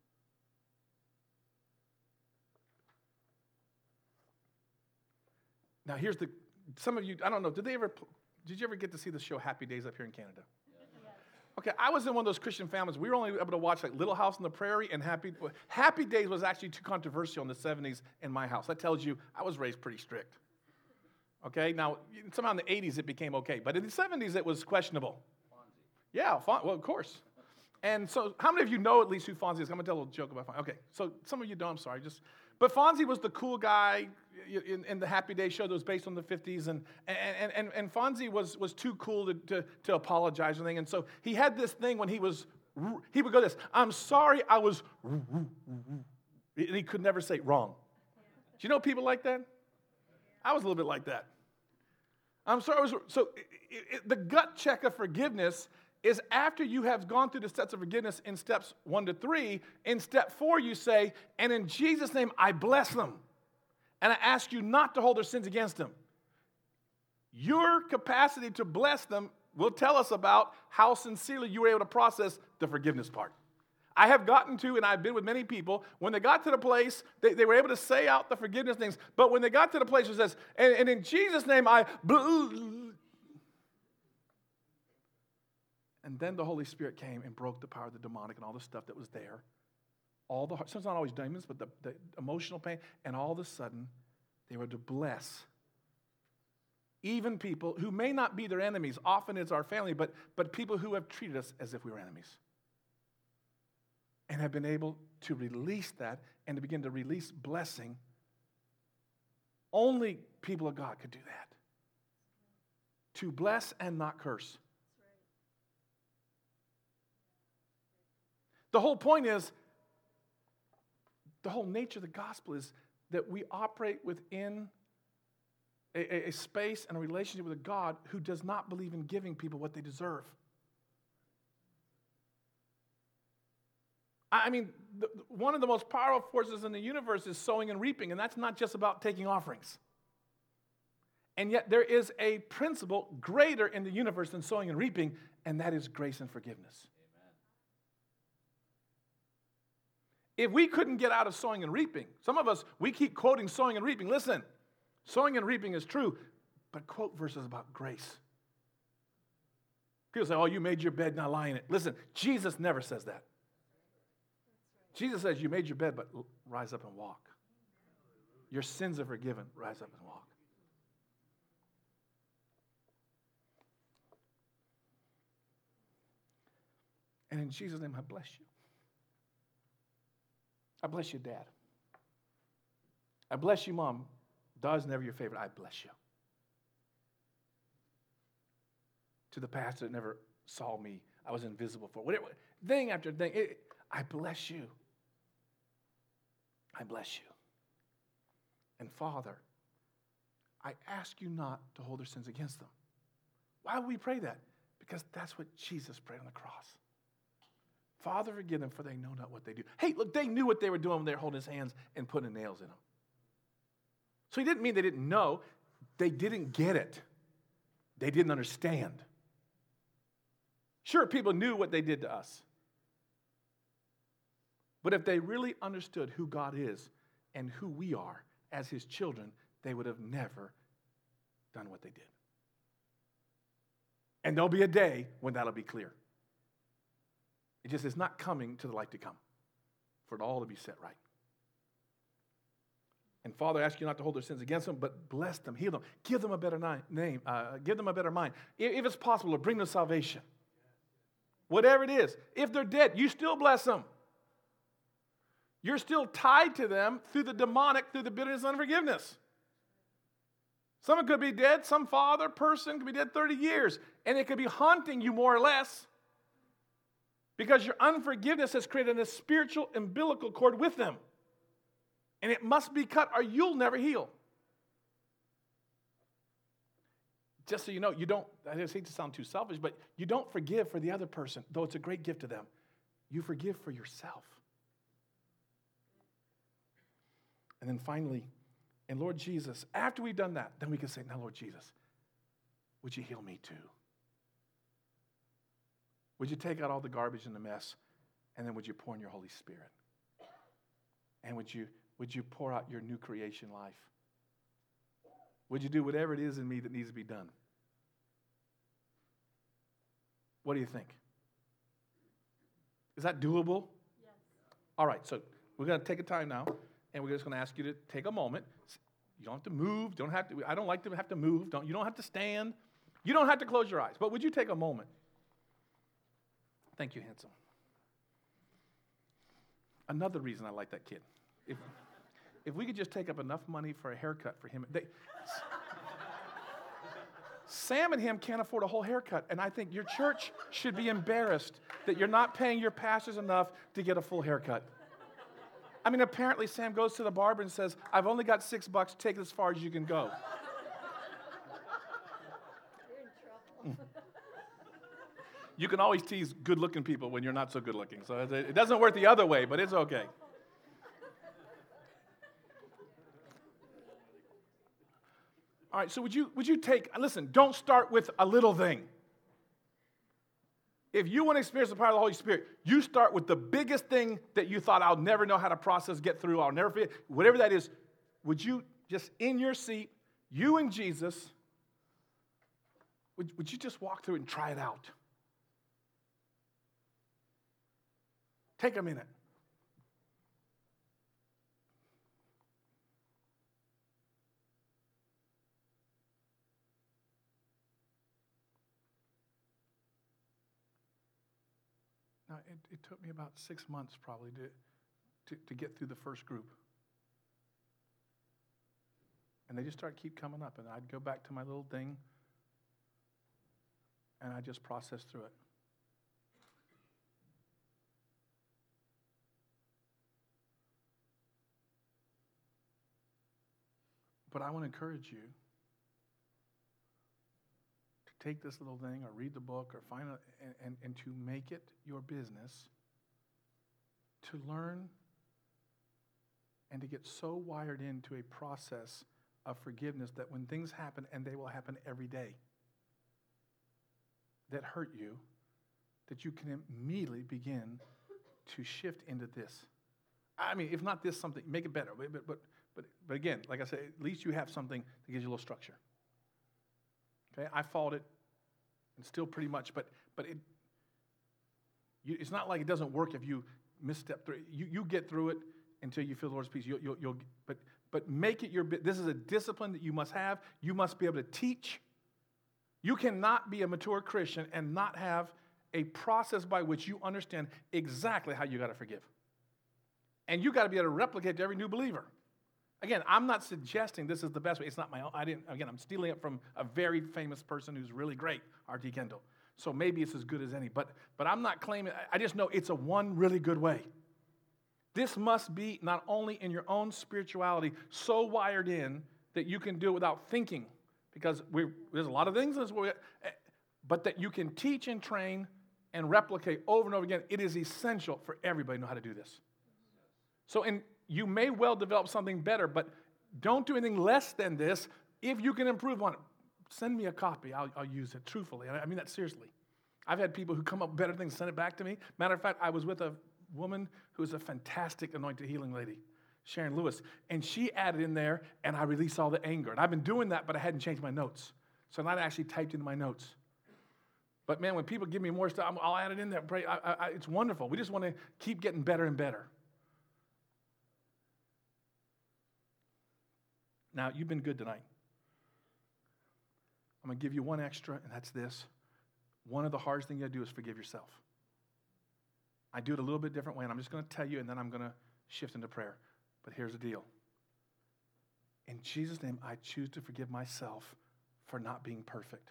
Now, some of you, I don't know, did you ever get to see the show Happy Days up here in Canada? Yes. Okay, I was in one of those Christian families. We were only able to watch like Little House on the Prairie and Happy Days was actually too controversial in the 70s in my house. That tells you I was raised pretty strict. Okay, now, somehow in the 80s it became okay, but in the 70s it was questionable. Fonzie. Yeah, well, of course. And so, how many of you know at least who Fonzie is? I'm going to tell a little joke about Fonzie. Okay, so some of you don't, I'm sorry. But Fonzie was the cool guy in the Happy Days show that was based on the 50s, and Fonzie was too cool to apologize or anything. And so he had this thing when he would go this, I'm sorry I was, and he could never say wrong. Do you know people like that? I was a little bit like that. I'm sorry. The gut check of forgiveness is after you have gone through the steps of forgiveness in steps 1 to 3, in step 4 you say, and in Jesus' name I bless them. And I ask you not to hold their sins against them. Your capacity to bless them will tell us about how sincerely you were able to process the forgiveness part. I have gotten to, and I've been with many people, when they got to the place, they were able to say out the forgiveness things, but when they got to the place where it says, and in Jesus' name I... And then the Holy Spirit came and broke the power of the demonic and all the stuff that was there. So it's not always demons, but the emotional pain. And all of a sudden, they were to bless even people who may not be their enemies. Often it's our family, but people who have treated us as if we were enemies. And have been able to release that and to begin to release blessing. Only people of God could do that. To bless and not curse. The whole point is, the whole nature of the gospel is that we operate within a space and a relationship with a God who does not believe in giving people what they deserve. I mean, one of the most powerful forces in the universe is sowing and reaping, and that's not just about taking offerings. And yet there is a principle greater in the universe than sowing and reaping, and that is grace and forgiveness. If we couldn't get out of sowing and reaping, some of us, we keep quoting sowing and reaping. Listen, sowing and reaping is true, but quote verses about grace. People say, oh, you made your bed, not lie in it. Listen, Jesus never says that. Jesus says, you made your bed, but rise up and walk. Your sins are forgiven. Rise up and walk. And in Jesus' name, I bless you. I bless you, Dad. I bless you, Mom. Dad's never your favorite. I bless you. To the pastor that never saw me, I was invisible for. Whatever, thing after thing, I bless you. I bless you. And Father, I ask you not to hold their sins against them. Why would we pray that? Because that's what Jesus prayed on the cross. Father, forgive them, for they know not what they do. Hey, look, they knew what they were doing when they were holding his hands and putting nails in them. So he didn't mean they didn't know. They didn't get it. They didn't understand. Sure, people knew what they did to us. But if they really understood who God is and who we are as his children, they would have never done what they did. And there'll be a day when that'll be clear. It just is not coming to the light to come for it all to be set right. And Father, I ask you not to hold their sins against them, but bless them, heal them, give them a better name, give them a better mind. If it's possible, to bring them salvation. Whatever it is. If they're dead, you still bless them. You're still tied to them through the demonic, through the bitterness and unforgiveness. Someone could be dead, some father, person could be dead 30 years, and it could be haunting you more or less because your unforgiveness has created a spiritual umbilical cord with them. And it must be cut or you'll never heal. Just so you know, you don't, I just hate to sound too selfish, but you don't forgive for the other person, though it's a great gift to them. You forgive for yourself. And then finally, and Lord Jesus, after we've done that, then we can say, now Lord Jesus, would you heal me too? Would you take out all the garbage and the mess, and then would you pour in your Holy Spirit? And would you pour out your new creation life? Would you do whatever it is in me that needs to be done? What do you think? Is that doable? Yes. All right, so we're going to take a time now, and we're just going to ask you to take a moment. You don't have to move. Don't have to. I don't like to have to move. You don't have to stand. You don't have to close your eyes. But would you take a moment? Thank you, handsome. Another reason I like that kid. If we could just take up enough money for a haircut for him. Sam and him can't afford a whole haircut, and I think your church should be embarrassed that you're not paying your pastors enough to get a full haircut. I mean, apparently Sam goes to the barber and says, I've only got $6, take it as far as you can go. You're in trouble. You can always tease good-looking people when you're not so good-looking, so it doesn't work the other way, but it's okay. All right, so would you take, listen, don't start with a little thing. If you want to experience the power of the Holy Spirit, you start with the biggest thing that you thought, I'll never know how to process, get through, I'll never forget, whatever that is. Would you just in your seat, you and Jesus, would you just walk through it and try it out? Take a minute. Now, it took me about 6 months probably to get through the first group. And they just keep coming up, and I'd go back to my little thing, and I just process through it. But I want to encourage you to take this little thing or read the book or find and to make it your business to learn and to get so wired into a process of forgiveness that when things happen, and they will happen every day, that hurt you, that you can immediately begin to shift into this. I mean, if not this, something, make it better. But again, like I said, at least you have something that gives you a little structure. Okay, I followed it, and still pretty much, but it's not like it doesn't work if you misstep through it. You get through it until you feel the Lord's peace. But make it your. This is a discipline that you must have. You must be able to teach. You cannot be a mature Christian and not have a process by which you understand exactly how you got to forgive. And you got to be able to replicate to every new believer. Again, I'm not suggesting this is the best way. It's not my own. I'm stealing it from a very famous person who's really great, R.T. Kendall. So maybe it's as good as any. But I'm not claiming, I just know it's a one really good way. This must be not only in your own spirituality so wired in that you can do it without thinking, because there's a lot of things in this world, but that you can teach and train and replicate over and over again. It is essential for everybody to know how to do this. So you may well develop something better, but don't do anything less than this. If you can improve on it, send me a copy. I'll use it truthfully. I mean that seriously. I've had people who come up with better things, send it back to me. Matter of fact, I was with a woman who is a fantastic anointed healing lady, Sharon Lewis, and she added in there, and I released all the anger. And I've been doing that, but I hadn't changed my notes. So I actually typed into my notes. But man, when people give me more stuff, I'll add it in there. Pray. It's wonderful. We just want to keep getting better and better. Now, you've been good tonight. I'm going to give you one extra, and that's this. One of the hardest things you got to do is forgive yourself. I do it a little bit different way, and I'm just going to tell you, and then I'm going to shift into prayer. But here's the deal. In Jesus' name, I choose to forgive myself for not being perfect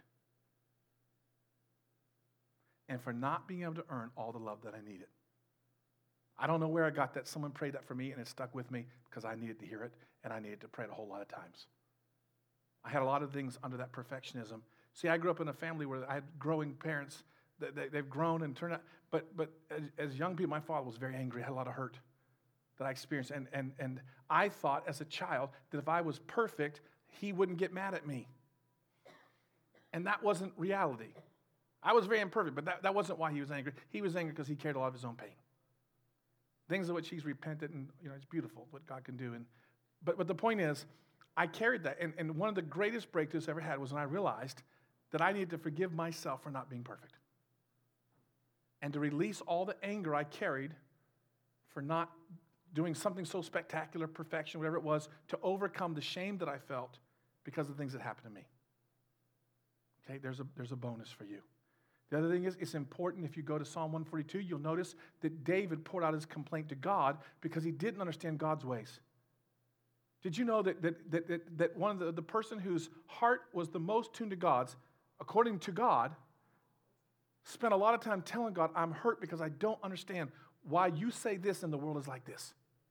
and for not being able to earn all the love that I needed. I don't know where I got that. Someone prayed that for me, and it stuck with me because I needed to hear it, and I needed to pray it a whole lot of times. I had a lot of things under that perfectionism. See, I grew up in a family where I had growing parents. They've grown and turned out. But as young people, my father was very angry. I had a lot of hurt that I experienced. And I thought as a child that if I was perfect, he wouldn't get mad at me. And that wasn't reality. I was very imperfect, but that wasn't why he was angry. He was angry because he carried a lot of his own pain. Things of which he's repented, and it's beautiful what God can do. But the point is, I carried that. And one of the greatest breakthroughs I ever had was when I realized that I needed to forgive myself for not being perfect. And to release all the anger I carried for not doing something so spectacular, perfection, whatever it was, to overcome the shame that I felt because of the things that happened to me. Okay, there's a bonus for you. The other thing is, it's important if you go to Psalm 142, you'll notice that David poured out his complaint to God because he didn't understand God's ways. Did you know that one of the person whose heart was the most tuned to God's, according to God, spent a lot of time telling God, I'm hurt because I don't understand why you say this and the world is like this.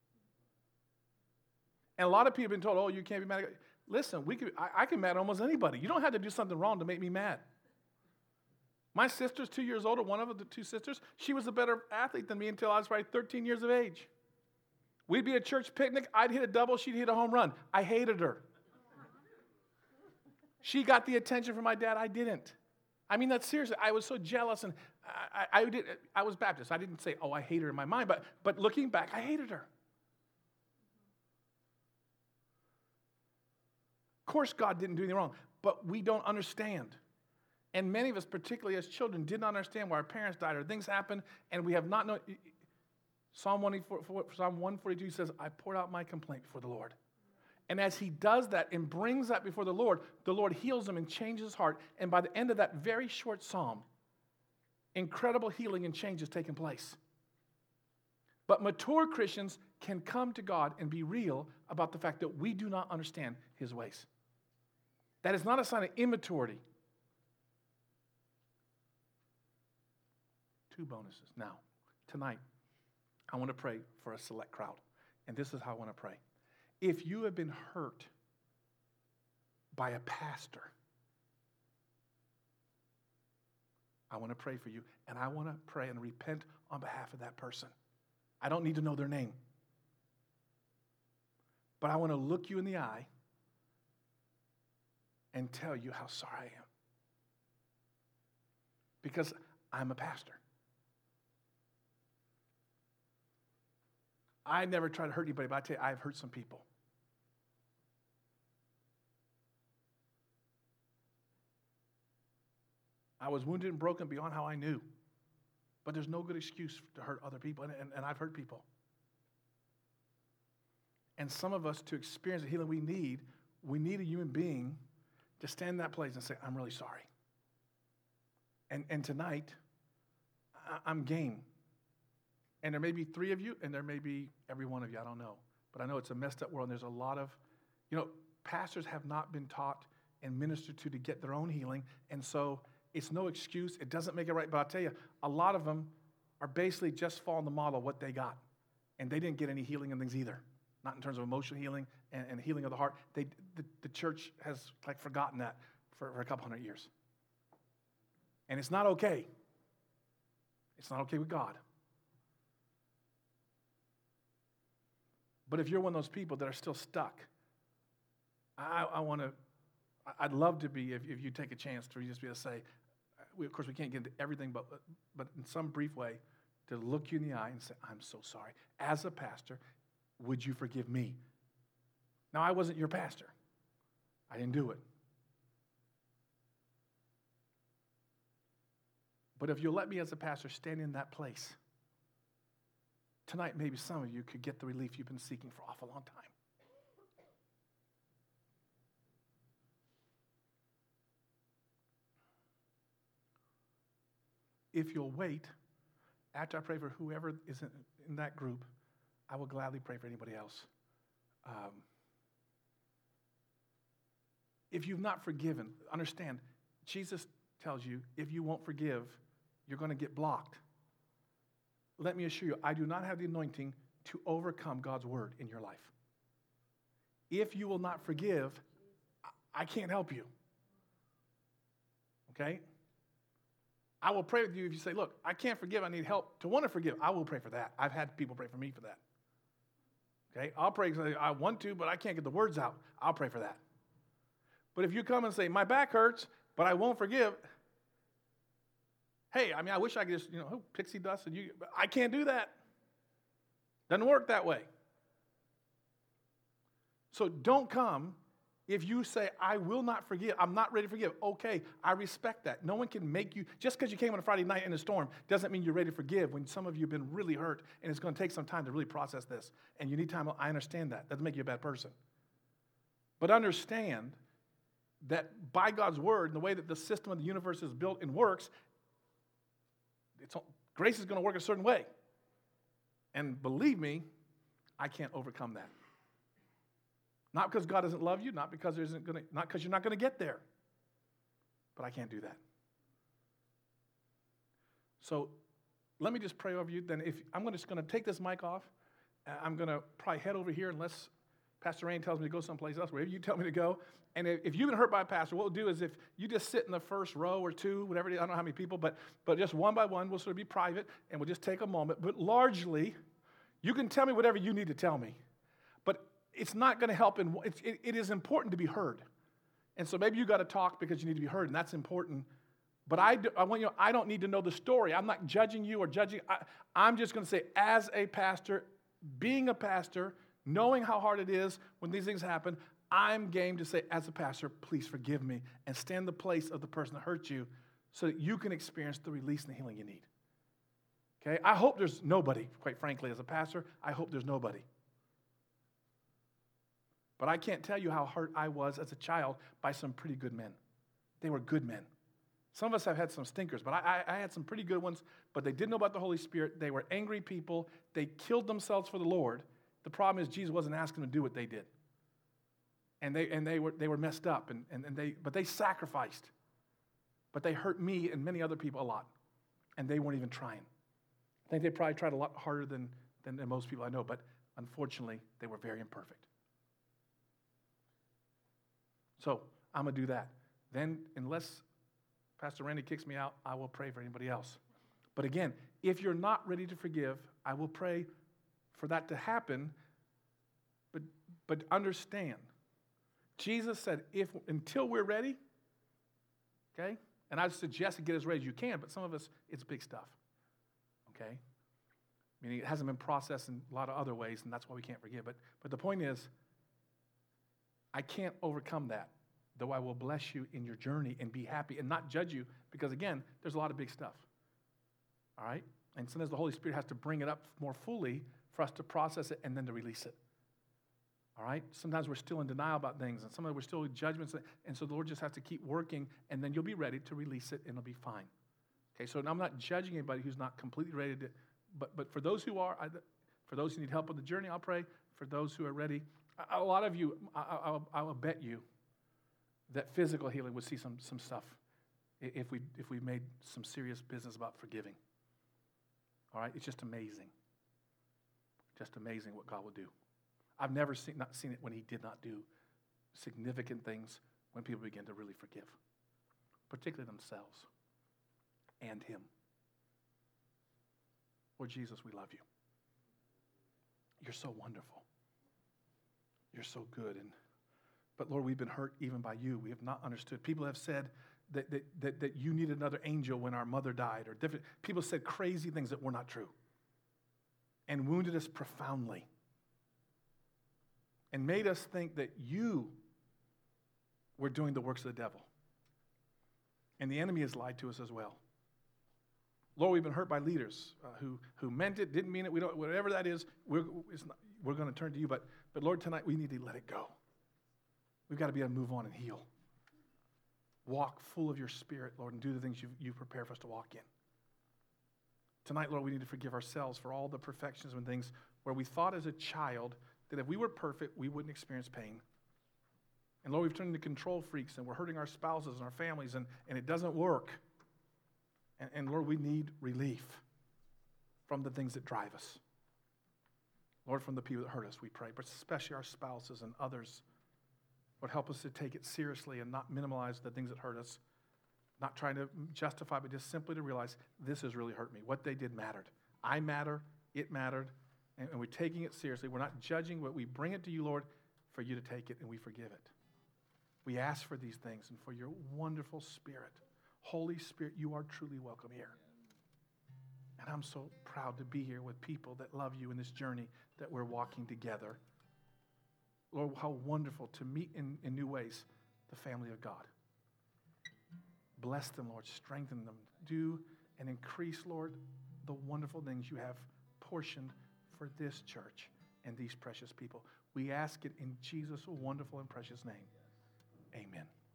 And a lot of people have been told, oh, you can't be mad at God. Listen, I can mad at almost anybody. You don't have to do something wrong to make me mad. My sister's 2 years older, one of the two sisters, she was a better athlete than me until I was probably 13 years of age. We'd be at church picnic, I'd hit a double, she'd hit a home run. I hated her. She got the attention from my dad, I didn't. I mean, that's seriously, I was so jealous, and I was Baptist. I didn't say, oh, I hate her in my mind, but looking back, I hated her. Of course, God didn't do anything wrong, but we don't understand. And many of us, particularly as children, did not understand why our parents died or things happened, and we have not known. Psalm 142 says, I poured out my complaint before the Lord. And as he does that and brings that before the Lord heals him and changes his heart. And by the end of that very short psalm, incredible healing and change has taken place. But mature Christians can come to God and be real about the fact that we do not understand his ways. That is not a sign of immaturity. 2 bonuses. Now, tonight, I want to pray for a select crowd. And this is how I want to pray. If you have been hurt by a pastor, I want to pray for you, and I want to pray and repent on behalf of that person. I don't need to know their name. But I want to look you in the eye and tell you how sorry I am. Because I'm a pastor. I never try to hurt anybody, but I tell you, I've hurt some people. I was wounded and broken beyond how I knew. But there's no good excuse to hurt other people, and I've hurt people. And some of us, to experience the healing we need a human being to stand in that place and say, I'm really sorry. And tonight, I'm game. And there may be 3 of you, and there may be every one of you. I don't know. But I know it's a messed up world, and there's a lot of, pastors have not been taught and ministered to get their own healing. And so it's no excuse. It doesn't make it right. But I'll tell you, a lot of them are basically just following the model of what they got. And they didn't get any healing and things either. Not in terms of emotional healing and healing of the heart. The church has forgotten that for a couple hundred years. And it's not okay. It's not okay with God. But if you're one of those people that are still stuck, I'd love to be, if you take a chance to just be able to say, of course we can't get into everything, but in some brief way, to look you in the eye and say, I'm so sorry. As a pastor, would you forgive me? Now, I wasn't your pastor. I didn't do it. But if you'll let me as a pastor stand in that place, tonight maybe some of you could get the relief you've been seeking for an awful long time. If you'll wait, after I pray for whoever is in that group, I will gladly pray for anybody else. If you've not forgiven, understand, Jesus tells you, if you won't forgive, you're going to get blocked. Let me assure you, I do not have the anointing to overcome God's word in your life. If you will not forgive, I can't help you. Okay? I will pray with you if you say, look, I can't forgive, I need help to want to forgive. I will pray for that. I've had people pray for me for that. Okay? I'll pray because I want to, but I can't get the words out. I'll pray for that. But if you come and say, my back hurts, but I won't forgive, hey, I wish I could just, pixie dust, but I can't do that. Doesn't work that way. So don't come if you say, I will not forgive, I'm not ready to forgive. Okay, I respect that. No one can make you, just because you came on a Friday night in a storm, doesn't mean you're ready to forgive when some of you have been really hurt, and it's going to take some time to really process this. And you need time. I understand that. Doesn't make you a bad person. But understand that by God's word and the way that the system of the universe is built and works, grace is going to work a certain way. And believe me, I can't overcome that. Not because God doesn't love you, not because not because you're not going to get there. But I can't do that. So let me just pray over you. Then I'm just going to take this mic off. I'm going to probably head over here unless Pastor Rain tells me to go someplace else, wherever you tell me to go. And if you've been hurt by a pastor, what we'll do is if you just sit in the first row or 2, whatever it is, I don't know how many people, but just one by one, we'll sort of be private, and we'll just take a moment. But largely, you can tell me whatever you need to tell me. But it's not going to help. It is important to be heard. And so maybe you got to talk because you need to be heard, and that's important. But I want you to know, I don't need to know the story. I'm not judging you or judging. I'm just going to say, as a pastor, being a pastor, knowing how hard it is when these things happen, I'm game to say, as a pastor, please forgive me and stand in the place of the person that hurt you so that you can experience the release and the healing you need. Okay? I hope there's nobody, quite frankly, as a pastor, I hope there's nobody. But I can't tell you how hurt I was as a child by some pretty good men. They were good men. Some of us have had some stinkers, but I had some pretty good ones, but they didn't know about the Holy Spirit. They were angry people. They killed themselves for the Lord. The problem is Jesus wasn't asking them to do what they did. And they were messed up, but they sacrificed. But they hurt me and many other people a lot. And they weren't even trying. I think they probably tried a lot harder than most people I know, but unfortunately, they were very imperfect. So I'm going to do that. Then, unless Pastor Randy kicks me out, I will pray for anybody else. But again, if you're not ready to forgive, I will pray for that to happen. But understand, Jesus said, until we're ready, okay? And I suggest to get as ready as you can, but some of us, it's big stuff, okay? Meaning it hasn't been processed in a lot of other ways, and that's why we can't forgive. But the point is, I can't overcome that, though I will bless you in your journey and be happy and not judge you, because again, there's a lot of big stuff, all right? And sometimes the Holy Spirit has to bring it up more fully for us to process it and then to release it. All right? Sometimes we're still in denial about things, and sometimes we're still in judgments, and so the Lord just has to keep working, and then you'll be ready to release it, and it'll be fine. Okay, so I'm not judging anybody who's not completely ready to, but for those who are, for those who need help with the journey, I'll pray. For those who are ready, a lot of you, I will bet you that physical healing would see some stuff if we made some serious business about forgiving. All right, it's just amazing. Just amazing what God will do. I've never seen it when he did not do significant things when people begin to really forgive, particularly themselves and him. Lord Jesus, we love you. You're so wonderful. You're so good. But Lord, we've been hurt even by you. We have not understood. People have said that you needed another angel when our mother died, or different. People said crazy things that were not true and wounded us profoundly and made us think that you were doing the works of the devil. And the enemy has lied to us as well. Lord, we've been hurt by leaders who meant it, didn't mean it. We don't, whatever that is, we're going to turn to you. But Lord, tonight we need to let it go. We've got to be able to move on and heal. Walk full of your Spirit, Lord, and do the things you've prepared for us to walk in. Tonight, Lord, we need to forgive ourselves for all the perfections and things where we thought as a child that if we were perfect, we wouldn't experience pain. And Lord, we've turned into control freaks, and we're hurting our spouses and our families, and it doesn't work. And Lord, we need relief from the things that drive us. Lord, from the people that hurt us, we pray, but especially our spouses and others. Lord, help us to take it seriously and not minimize the things that hurt us, not trying to justify, but just simply to realize this has really hurt me. What they did mattered. I matter, it mattered, and we're taking it seriously. We're not judging, but we bring it to you, Lord, for you to take it, and we forgive it. We ask for these things and for your wonderful Spirit. Holy Spirit, you are truly welcome here. And I'm so proud to be here with people that love you in this journey that we're walking together. Lord, how wonderful to meet in new ways the family of God. Bless them, Lord. Strengthen them. Do and increase, Lord, the wonderful things you have portioned for this church and these precious people. We ask it in Jesus' wonderful and precious name. Amen.